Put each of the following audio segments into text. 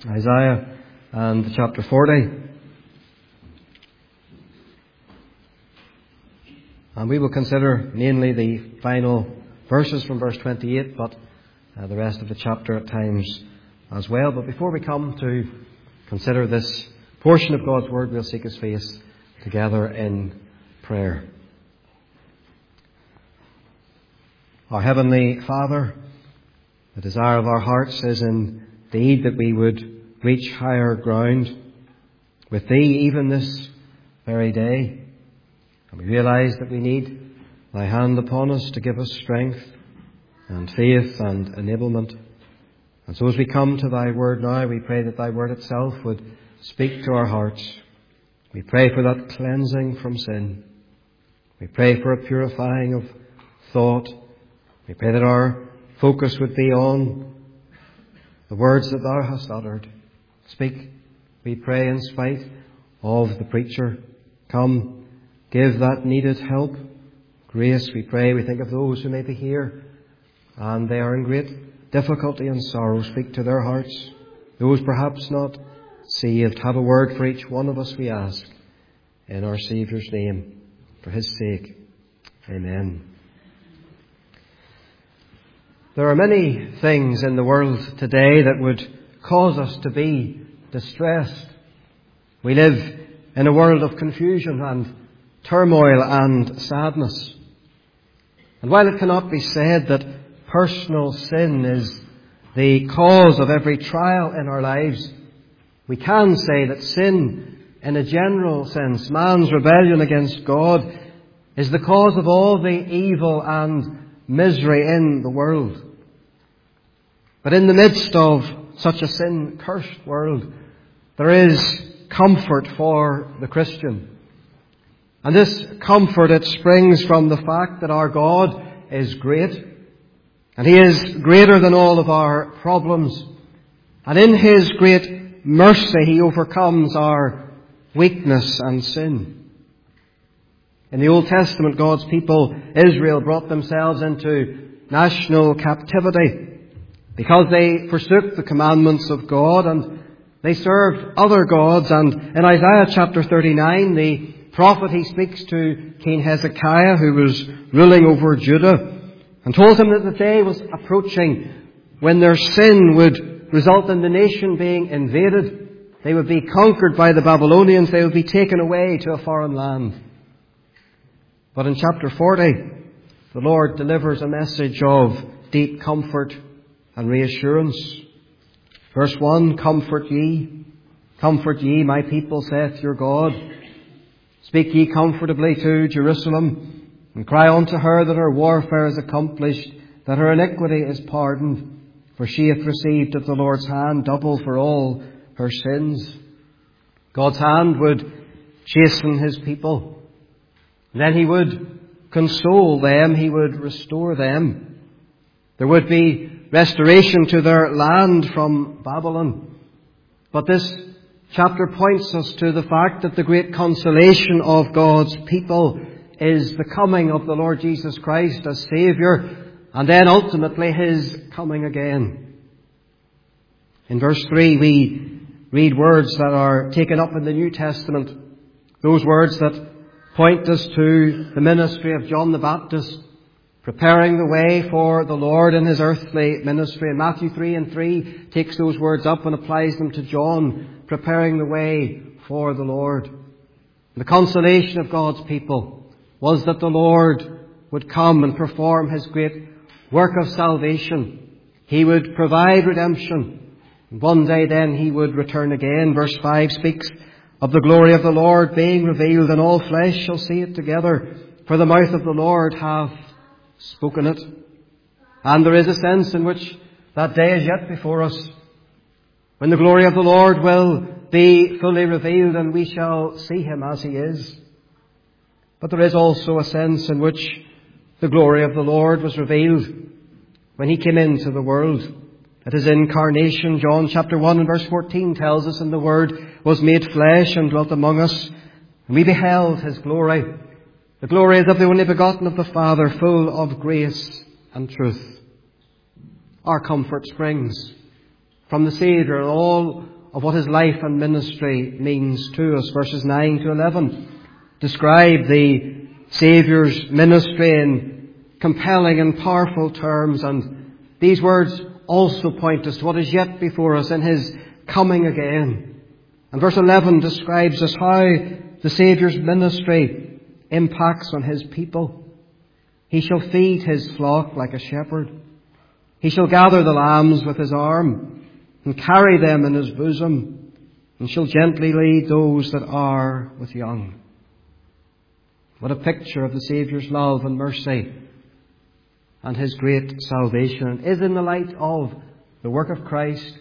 Isaiah and chapter 40. And we will consider mainly the final verses from verse 28, but the rest of the chapter at times as well. But before we come to consider this portion of God's Word, we'll seek His face together in prayer. Our Heavenly Father, the desire of our hearts is indeed that we would reach higher ground with Thee even this very day. And we realize that we need Thy hand upon us to give us strength and faith and enablement. And so as we come to Thy Word now, we pray that Thy Word itself would speak to our hearts. We pray for that cleansing from sin. We pray for a purifying of thought. We pray that our focus would be on the words that Thou hast uttered. Speak, we pray, in spite of the preacher. Come, give that needed help. Grace, we pray. We think of those who may be here and they are in great difficulty and sorrow. Speak to their hearts. Those perhaps not saved, have a word for each one of us, we ask, in our Saviour's name, for His sake. Amen. There are many things in the world today that would cause us to be distressed. We live in a world of confusion and turmoil and sadness. And while it cannot be said that personal sin is the cause of every trial in our lives, we can say that sin, in a general sense, man's rebellion against God, is the cause of all the evil and misery in the world. But in the midst of such a sin-cursed world, there is comfort for the Christian. And this comfort, it springs from the fact that our God is great, and He is greater than all of our problems. And in His great mercy, He overcomes our weakness and sin. In the Old Testament, God's people, Israel, brought themselves into national captivity because they forsook the commandments of God and they served other gods. And in Isaiah chapter 39, the prophet, he speaks to King Hezekiah, who was ruling over Judah, and told him that the day was approaching when their sin would result in the nation being invaded. They would be conquered by the Babylonians. They would be taken away to a foreign land. But in chapter 40, the Lord delivers a message of deep comfort and reassurance. Verse 1, comfort ye, my people, saith your God. Speak ye comfortably to Jerusalem, and cry unto her that her warfare is accomplished, that her iniquity is pardoned, for she hath received at the Lord's hand double for all her sins. God's hand would chasten His people. Then He would console them. He would restore them. There would be restoration to their land from Babylon. But this chapter points us to the fact that the great consolation of God's people is the coming of the Lord Jesus Christ as Saviour, and then ultimately His coming again. In verse 3 we read words that are taken up in the New Testament, those words that point us to the ministry of John the Baptist, preparing the way for the Lord in His earthly ministry. And Matthew 3:3 takes those words up and applies them to John, preparing the way for the Lord. The consolation of God's people was that the Lord would come and perform His great work of salvation. He would provide redemption. And one day then He would return again. Verse 5 speaks of the glory of the Lord being revealed, and all flesh shall see it together, for the mouth of the Lord hath spoken it. And there is a sense in which that day is yet before us, when the glory of the Lord will be fully revealed and we shall see Him as He is. But there is also a sense in which the glory of the Lord was revealed when He came into the world. At His incarnation, John chapter 1 and verse 14 tells us, and the Word was made flesh and dwelt among us, and we beheld His glory. The glory is of the only begotten of the Father, full of grace and truth. Our comfort springs from the Saviour and all of what His life and ministry means to us. Verses 9 to 11 describe the Saviour's ministry in compelling and powerful terms, and these words also point us to what is yet before us in His coming again. And verse 11 describes us how the Saviour's ministry impacts on His people. He shall feed His flock like a shepherd. He shall gather the lambs with His arm and carry them in His bosom, and shall gently lead those that are with young. What a picture of the Saviour's love and mercy and His great salvation. It is in the light of the work of Christ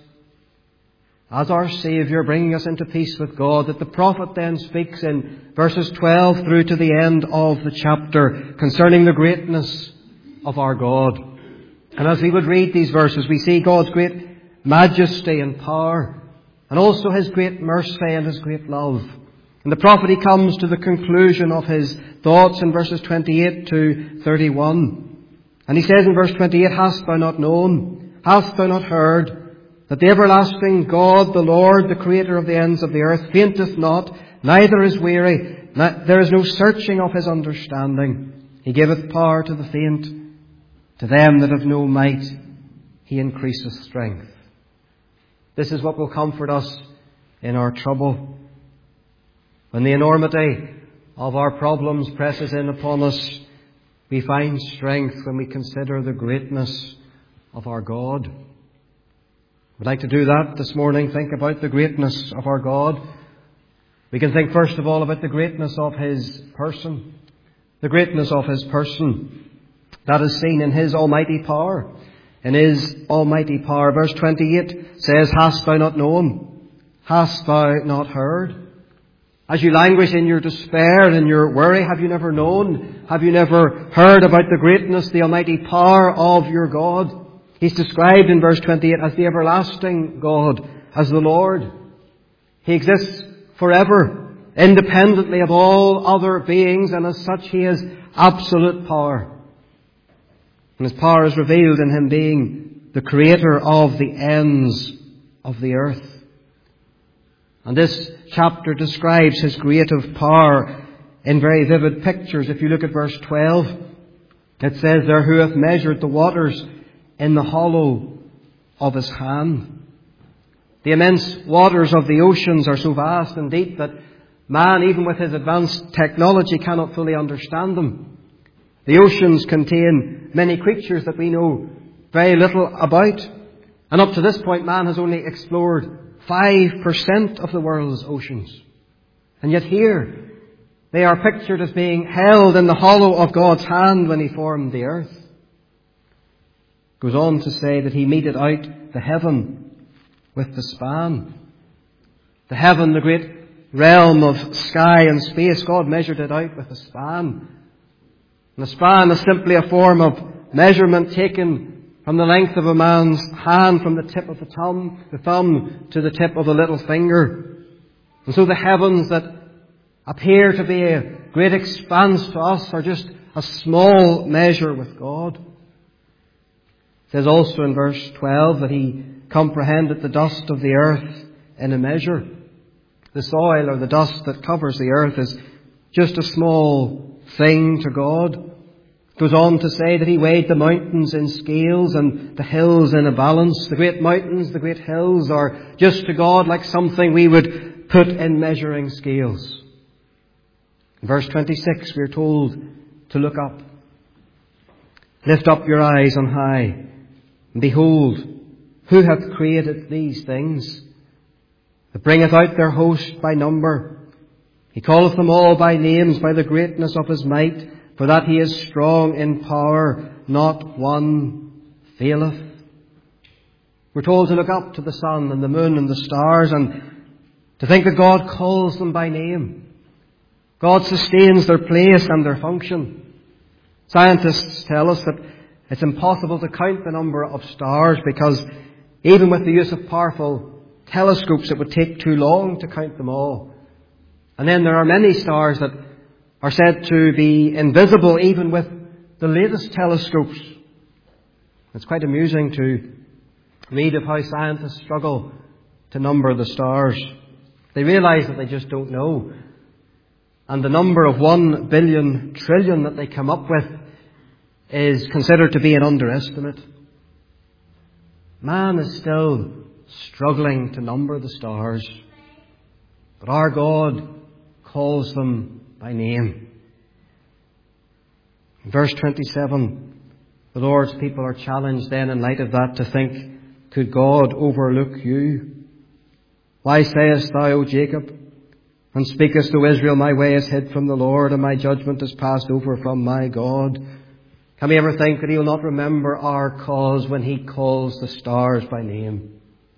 as our Saviour, bringing us into peace with God, that the prophet then speaks in verses 12 through to the end of the chapter concerning the greatness of our God. And as we would read these verses, we see God's great majesty and power, and also His great mercy and His great love. And the prophet, he comes to the conclusion of his thoughts in verses 28 to 31. And he says in verse 28, "Hast thou not known? Hast thou not heard? That the everlasting God, the Lord, the Creator of the ends of the earth, fainteth not, neither is weary. There is no searching of His understanding. He giveth power to the faint. To them that have no might, He increaseth strength." This is what will comfort us in our trouble. When the enormity of our problems presses in upon us, we find strength when we consider the greatness of our God. We'd like to do that this morning, think about the greatness of our God. We can think first of all about the greatness of His person. The greatness of His person. That is seen in His almighty power. In His almighty power. Verse 28 says, "Hast thou not known? Hast thou not heard?" As you languish in your despair and in your worry, have you never known? Have you never heard about the greatness, the almighty power of your God? He's described in verse 28 as the everlasting God, as the Lord. He exists forever, independently of all other beings, and as such He has absolute power. And His power is revealed in Him being the Creator of the ends of the earth. And this chapter describes His creative power in very vivid pictures. If you look at verse 12, it says there, "Who hath measured the waters in the hollow of His hand." The immense waters of the oceans are so vast and deep that man, even with his advanced technology, cannot fully understand them. The oceans contain many creatures that we know very little about. And up to this point, man has only explored 5% of the world's oceans. And yet here, they are pictured as being held in the hollow of God's hand when He formed the earth. Goes on to say that He meted out the heaven with the span. The heaven, the great realm of sky and space, God measured it out with a span. And the span is simply a form of measurement taken from the length of a man's hand, from the tip of the thumb to the tip of the little finger. And so the heavens that appear to be a great expanse to us are just a small measure with God. It says also in verse 12 that He comprehended the dust of the earth in a measure. The soil or the dust that covers the earth is just a small thing to God. It goes on to say that He weighed the mountains in scales and the hills in a balance. The great mountains, the great hills are just to God like something we would put in measuring scales. In verse 26 we are told to look up. "Lift up your eyes on high, and behold, who hath created these things? That bringeth out their host by number. He calleth them all by names, by the greatness of His might, for that He is strong in power, not one faileth." We're told to look up to the sun and the moon and the stars and to think that God calls them by name. God sustains their place and their function. Scientists tell us that it's impossible to count the number of stars because even with the use of powerful telescopes it would take too long to count them all. And then there are many stars that are said to be invisible even with the latest telescopes. It's quite amusing to Read of how scientists struggle to number the stars. They realize that they just don't know. And the number of 1 billion trillion that they come up with is considered to be an underestimate. Man is still struggling to number the stars, but our God calls them by name. In verse 27, the Lord's people are challenged then in light of that to think, could God overlook you? Why sayest thou, O Jacob, and speakest, O Israel, my way is hid from the Lord, and my judgment is passed over from my God? Can we ever think that He'll not remember our cause when He calls the stars by name?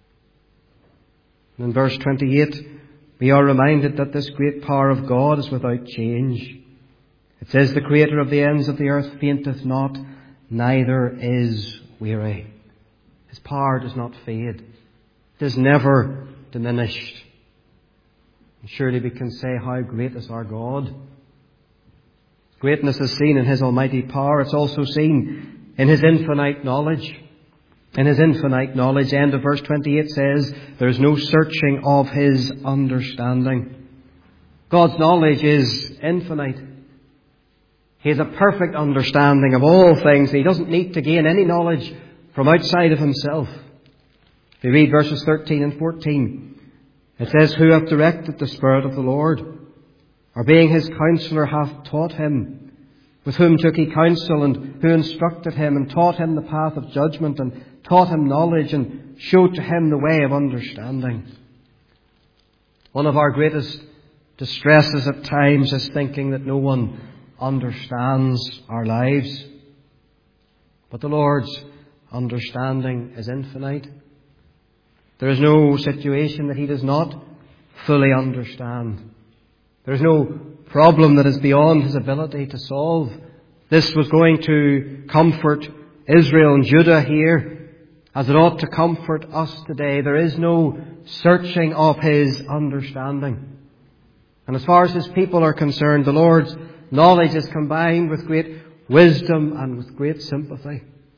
And in verse 28, we are reminded that this great power of God is without change. It says, the Creator of the ends of the earth fainteth not, neither is weary. His power does not fade. It is never diminished. And surely we can say, how great is our God. Greatness is seen in His almighty power. It's also seen in His infinite knowledge. In His infinite knowledge, end of verse 28 says, there is no searching of His understanding. God's knowledge is infinite. He has a perfect understanding of all things. He doesn't need to gain any knowledge from outside of Himself. If we read verses 13 and 14, it says, who hath directed the Spirit of the Lord? Or being His counsellor hath taught Him? With whom took He counsel, and who instructed Him, and taught Him the path of judgment, and taught Him knowledge, and showed to Him the way of understanding? One of our greatest distresses at times is thinking that no one understands our lives. But the Lord's understanding is infinite. There is no situation that He does not fully understand. There is no problem that is beyond His ability to solve. This was going to comfort Israel and Judah here, as it ought to comfort us today. There is no searching of His understanding. And as far as His people are concerned, the Lord's knowledge is combined with great wisdom and with great sympathy.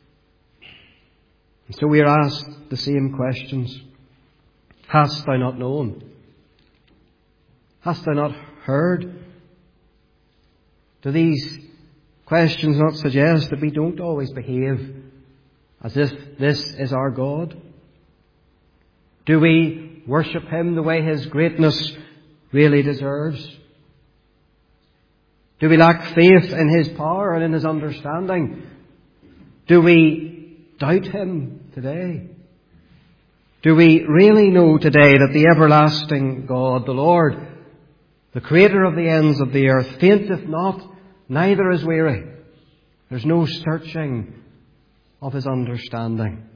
And so we are asked the same questions. Hast thou not known? Hast thou not heard? Do these questions not suggest that we don't always behave as if this is our God? Do we worship Him the way His greatness really deserves? Do we lack faith in His power and in His understanding? Do we doubt Him today? Do we really know today that the everlasting God, the Lord, the Creator of the ends of the earth, fainteth not, neither is weary? There's no searching of His understanding.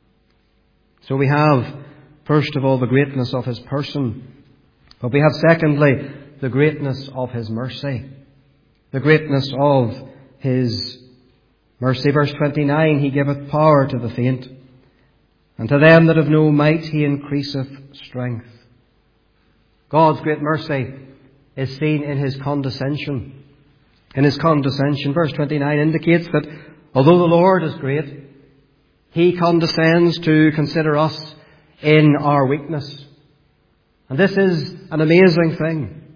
So we have, first of all, the greatness of His person. But we have, secondly, the greatness of His mercy. The greatness of His mercy. Verse 29, He giveth power to the faint, and to them that have no might He increaseth strength. God's great mercy is seen in His condescension. In His condescension, verse 29 indicates that although the Lord is great, He condescends to consider us in our weakness. And this is an amazing thing,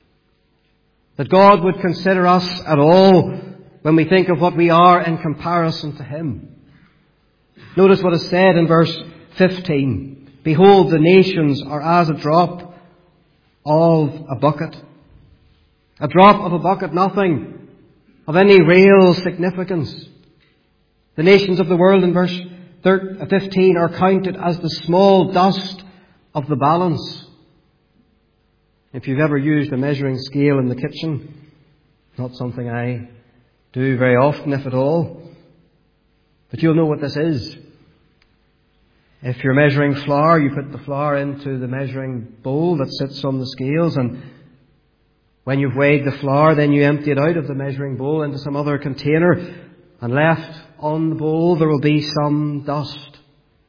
that God would consider us at all when we think of what we are in comparison to Him. Notice what is said in verse 15. Behold, the nations are as a drop of a bucket. A drop of a bucket, nothing of any real significance. The nations of the world in verse 15 are counted as the small dust of the balance. If you've ever used a measuring scale in the kitchen, not something I do very often, if at all, but you'll know what this is. If you're measuring flour, you put the flour into the measuring bowl that sits on the scales, and when you've weighed the flour, then you empty it out of the measuring bowl into some other container, and left on the bowl there will be some dust,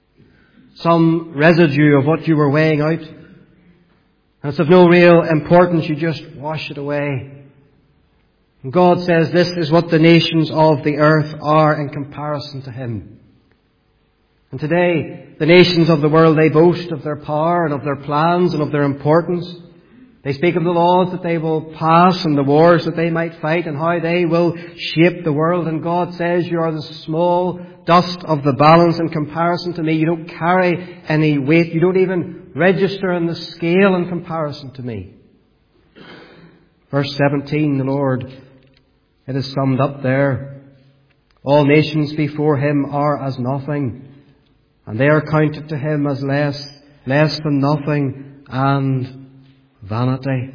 some residue of what you were weighing out. And it's of no real importance, you just wash it away. And God says this is what the nations of the earth are in comparison to Him. And today, the nations of the world, they boast of their power and of their plans and of their importance. They speak of the laws that they will pass and the wars that they might fight and how they will shape the world. And God says, you are the small dust of the balance in comparison to me. You don't carry any weight. You don't even register in the scale in comparison to me. Verse 17, the Lord, it is summed up there. All nations before him are as nothing, and they are counted to him as less than nothing and vanity.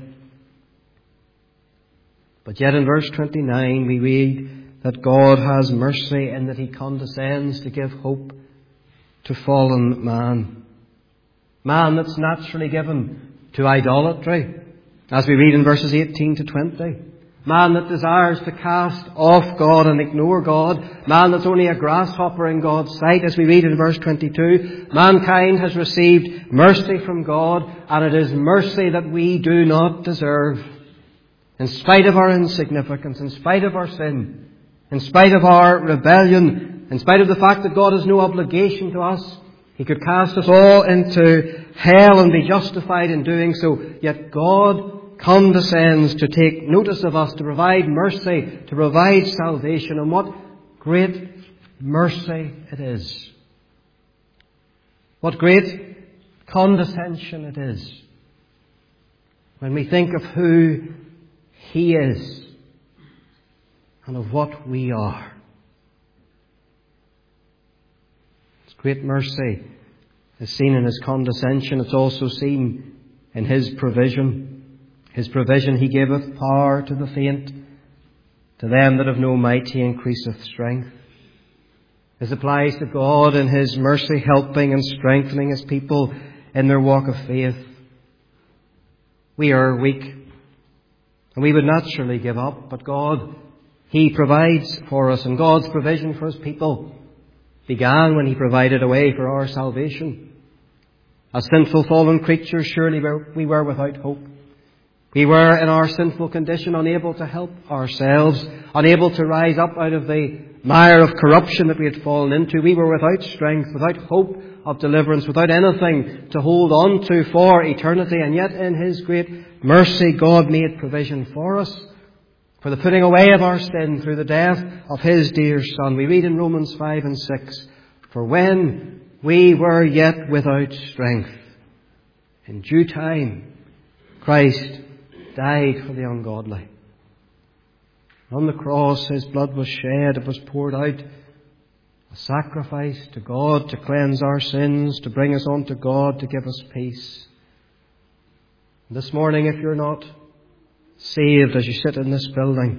But yet in verse 29 we read that God has mercy in that he condescends to give hope to fallen man. Man that's naturally given to idolatry, as we read in verses 18 to 20. Man that desires to cast off God and ignore God. Man that's only a grasshopper in God's sight, as we read in verse 22. Mankind has received mercy from God, and it is mercy that we do not deserve. In spite of our insignificance, in spite of our sin, in spite of our rebellion, in spite of the fact that God has no obligation to us, he could cast us all into hell and be justified in doing so. Yet God condescends to take notice of us, to provide mercy, to provide salvation. And what great mercy it is. What great condescension it is when we think of who he is and of what we are. His great mercy is seen in his condescension. It's also seen in his provision. His provision, he giveth power to the faint. To them that have no might, he increaseth strength. This applies to God in his mercy, helping and strengthening his people in their walk of faith. We are weak, and we would naturally give up, but God, he provides for us, and God's provision for his people began when he provided a way for our salvation. As sinful fallen creatures, surely we were without hope. We were in our sinful condition unable to help ourselves, unable to rise up out of the mire of corruption that we had fallen into. We were without strength, without hope of deliverance, without anything to hold on to for eternity. And yet in his great mercy, God made provision for us, for the putting away of our sin through the death of his dear Son. We read in Romans 5 and 6, for when we were yet without strength, in due time, Christ died for the ungodly. On the cross his blood was shed, it was poured out, a sacrifice to God to cleanse our sins, to bring us unto God, to give us peace. This morning, if you're not saved as you sit in this building,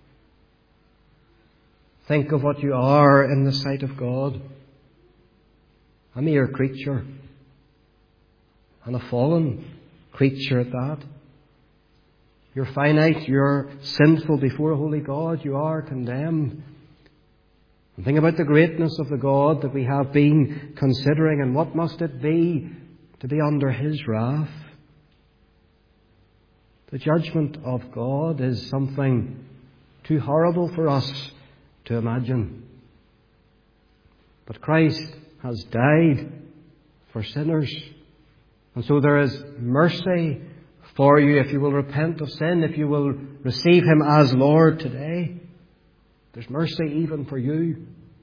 think of what you are in the sight of God. A mere creature, and a fallen creature at that. You're finite, you're sinful before a holy God, you are condemned. And think about the greatness of the God that we have been considering, and what must it be to be under his wrath. The judgment of God is something too horrible for us to imagine. But Christ has died for sinners, and so there is mercy for you if you will repent of sin, if you will receive him as Lord today. There's mercy even for you.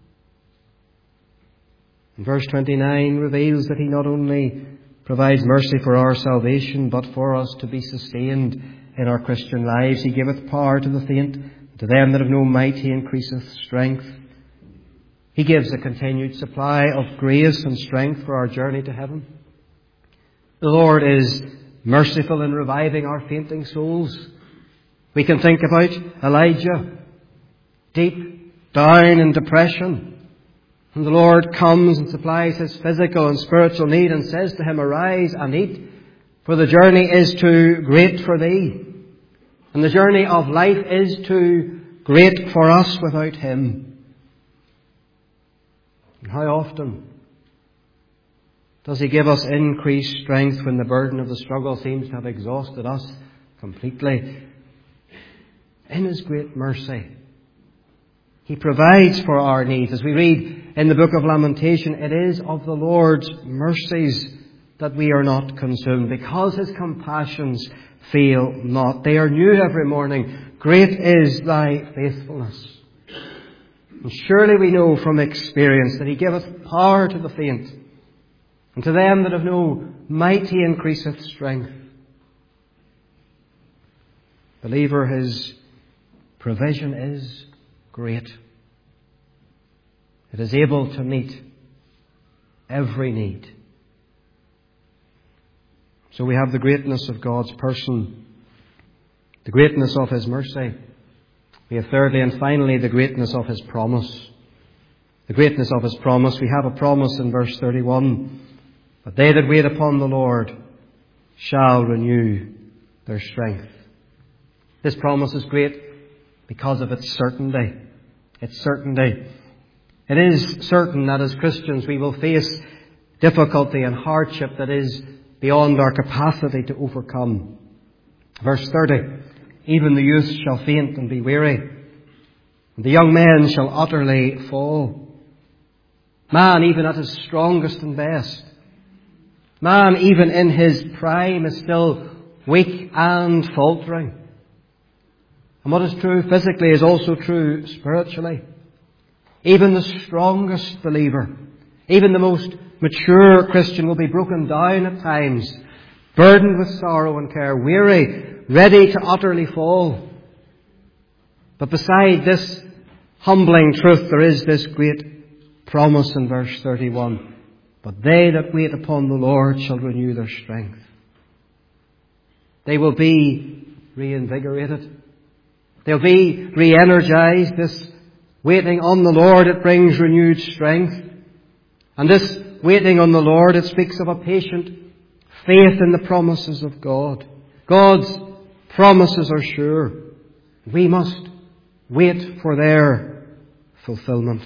And verse 29 reveals that he not only provides mercy for our salvation, but for us to be sustained in our Christian lives. He giveth power to the faint, to them that have no might he increaseth strength. He gives a continued supply of grace and strength for our journey to heaven. The Lord is merciful in reviving our fainting souls. We can think about Elijah, deep down in depression. And the Lord comes and supplies his physical and spiritual need and says to him, arise and eat, for the journey is too great for thee. And the journey of life is too great for us without him. And how often does he give us increased strength when the burden of the struggle seems to have exhausted us completely? In his great mercy, he provides for our needs. As we read in the book of Lamentation, it is of the Lord's mercies that we are not consumed, because His compassions fail not. They are new every morning. Great is thy faithfulness. And surely we know from experience that He giveth power to the faint, and to them that have no might He increaseth strength. Believer, His provision is great. It is able to meet every need. So we have the greatness of God's person, the greatness of His mercy. We have thirdly and finally the greatness of His promise. The greatness of His promise. We have a promise in verse 31. But they that wait upon the Lord shall renew their strength. This promise is great because of its certainty. Its certainty. It is certain that as Christians we will face difficulty and hardship that is beyond our capacity to overcome. Verse 30. Even the youth shall faint and be weary, and the young men shall utterly fall. Man, even at his strongest and best, man, even in his prime, is still weak and faltering. And what is true physically is also true spiritually. Even the strongest believer, even the most mature Christian will be broken down at times, burdened with sorrow and care, weary, ready to utterly fall. But beside this humbling truth, there is this great promise in verse 31. But they that wait upon the Lord shall renew their strength. They will be reinvigorated. They'll be re-energized. This waiting on the Lord, it brings renewed strength. And this waiting on the Lord, it speaks of a patient faith in the promises of God. God's promises are sure. We must wait for their fulfillment.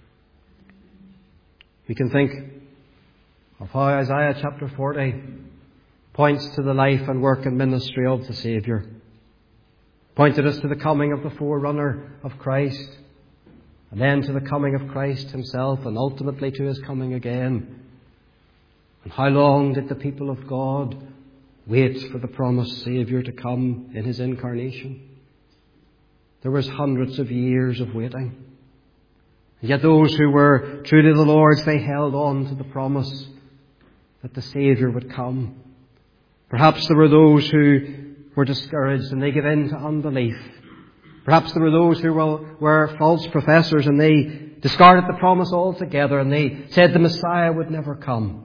We can think of how Isaiah chapter 40 points to the life and work and ministry of the Saviour. Pointed us to the coming of the forerunner of Christ, and then to the coming of Christ Himself, and ultimately to His coming again. And how long did the people of God wait for the promised Saviour to come in His incarnation? There was hundreds of years of waiting. And yet those who were true to the Lord's, they held on to the promise that the Saviour would come. Perhaps there were those who were discouraged and they gave in to unbelief. Perhaps there were those who were false professors and they discarded the promise altogether and they said the Messiah would never come.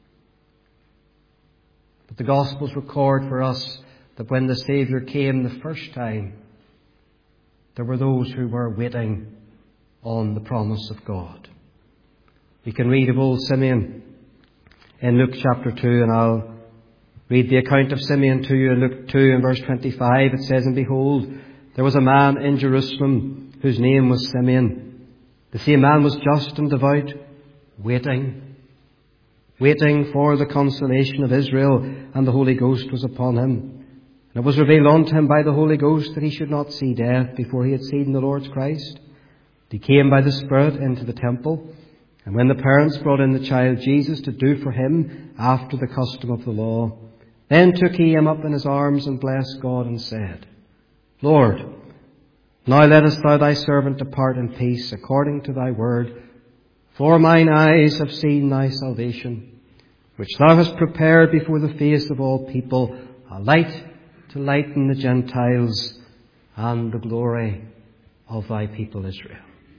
But the Gospels record for us that when the Saviour came the first time, there were those who were waiting on the promise of God. We can read of old Simeon in Luke chapter 2, and I'll read the account of Simeon to you in Luke 2 and verse 25. It says, And behold, there was a man in Jerusalem whose name was Simeon. The same man was just and devout, waiting for the consolation of Israel, and the Holy Ghost was upon him. And it was revealed unto him by the Holy Ghost that he should not see death before he had seen the Lord's Christ. He came by the Spirit into the temple, and when the parents brought in the child Jesus to do for him after the custom of the law, then took he him up in his arms and blessed God and said, Lord, now lettest thou thy servant depart in peace according to thy word, for mine eyes have seen thy salvation, which thou hast prepared before the face of all people, a light to lighten the Gentiles and the glory of thy people Israel.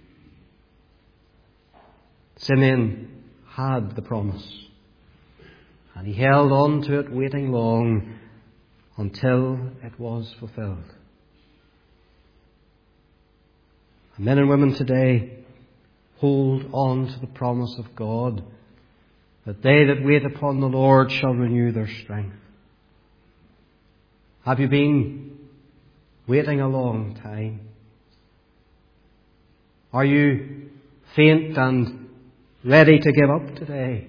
Simeon had the promise, and he held on to it, waiting long until it was fulfilled. And men and women today hold on to the promise of God, that they that wait upon the Lord shall renew their strength. Have you been waiting a long time? Are you faint and ready to give up today?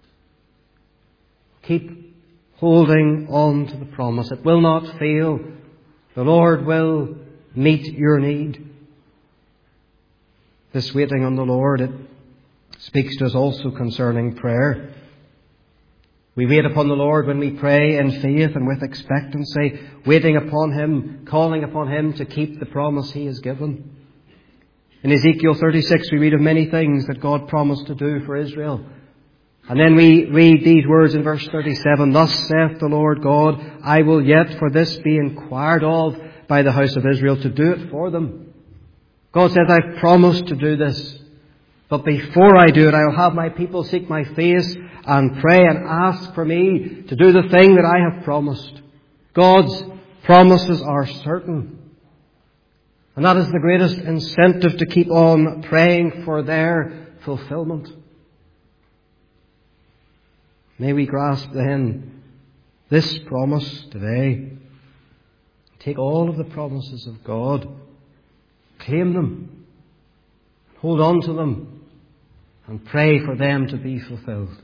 Keep holding on to the promise. It will not fail. The Lord will meet your need. This waiting on the Lord, it speaks to us also concerning prayer. We wait upon the Lord when we pray in faith and with expectancy, waiting upon Him, calling upon Him to keep the promise He has given. In Ezekiel 36 we read of many things that God promised to do for Israel. And then we read these words in verse 37, "Thus saith the Lord God, I will yet for this be inquired of by the house of Israel, to do it for them." God says, "I've promised to do this. But before I do it, I will have my people seek my face and pray and ask for me to do the thing that I have promised." God's promises are certain. And that is the greatest incentive to keep on praying for their fulfillment. May we grasp then this promise today. Take all of the promises of God, claim them, hold on to them, and pray for them to be fulfilled.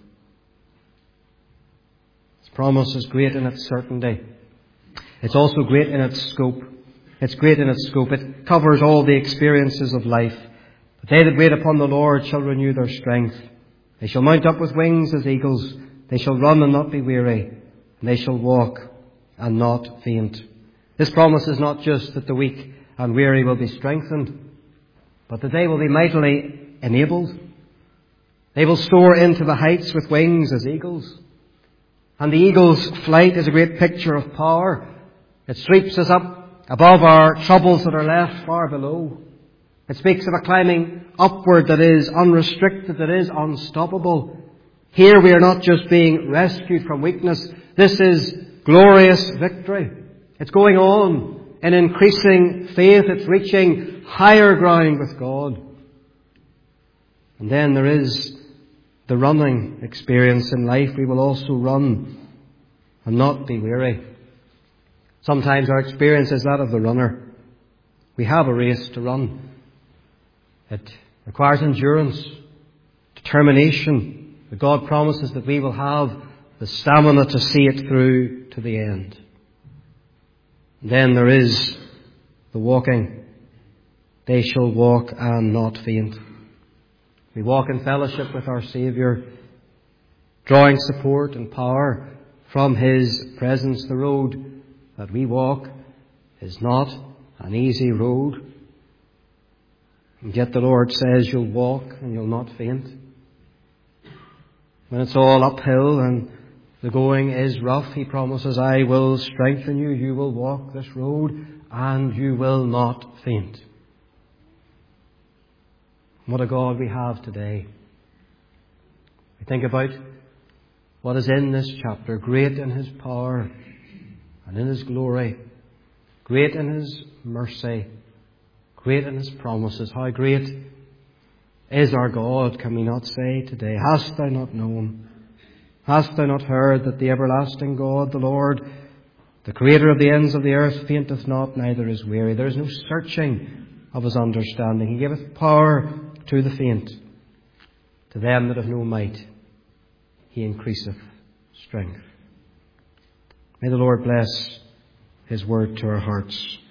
This promise is great in its certainty. It's also great in its scope. It's great in its scope. It covers all the experiences of life. "But they that wait upon the Lord shall renew their strength. They shall mount up with wings as eagles. They shall run and not be weary. And they shall walk and not faint." This promise is not just that the weak and weary will be strengthened, but that they will be mightily enabled. They will soar into the heights with wings as eagles. And the eagle's flight is a great picture of power. It sweeps us up above our troubles that are left far below. It speaks of a climbing upward that is unrestricted, that is unstoppable. Here we are not just being rescued from weakness. This is glorious victory. It's going on in increasing faith. It's reaching higher ground with God. And then there is the running experience in life. We will also run and not be weary. Sometimes our experience is that of the runner. We have a race to run. It requires endurance, determination. But God promises that we will have the stamina to see it through to the end. And then there is the walking. "They shall walk and not faint." We walk in fellowship with our Saviour, drawing support and power from His presence. The road that we walk is not an easy road. And yet the Lord says you'll walk and you'll not faint. When it's all uphill and the going is rough, He promises, "I will strengthen you. You will walk this road and you will not faint." What a God we have today. We think about what is in this chapter. Great in His power and in His glory. Great in His mercy. Great in His promises. How great is our God, can we not say today? Hast thou not known? Hast thou not heard that the everlasting God, the Lord, the Creator of the ends of the earth, fainteth not, neither is weary. There is no searching of His understanding. He giveth power to the faint. To them that have no might, He increaseth strength. May the Lord bless His word to our hearts.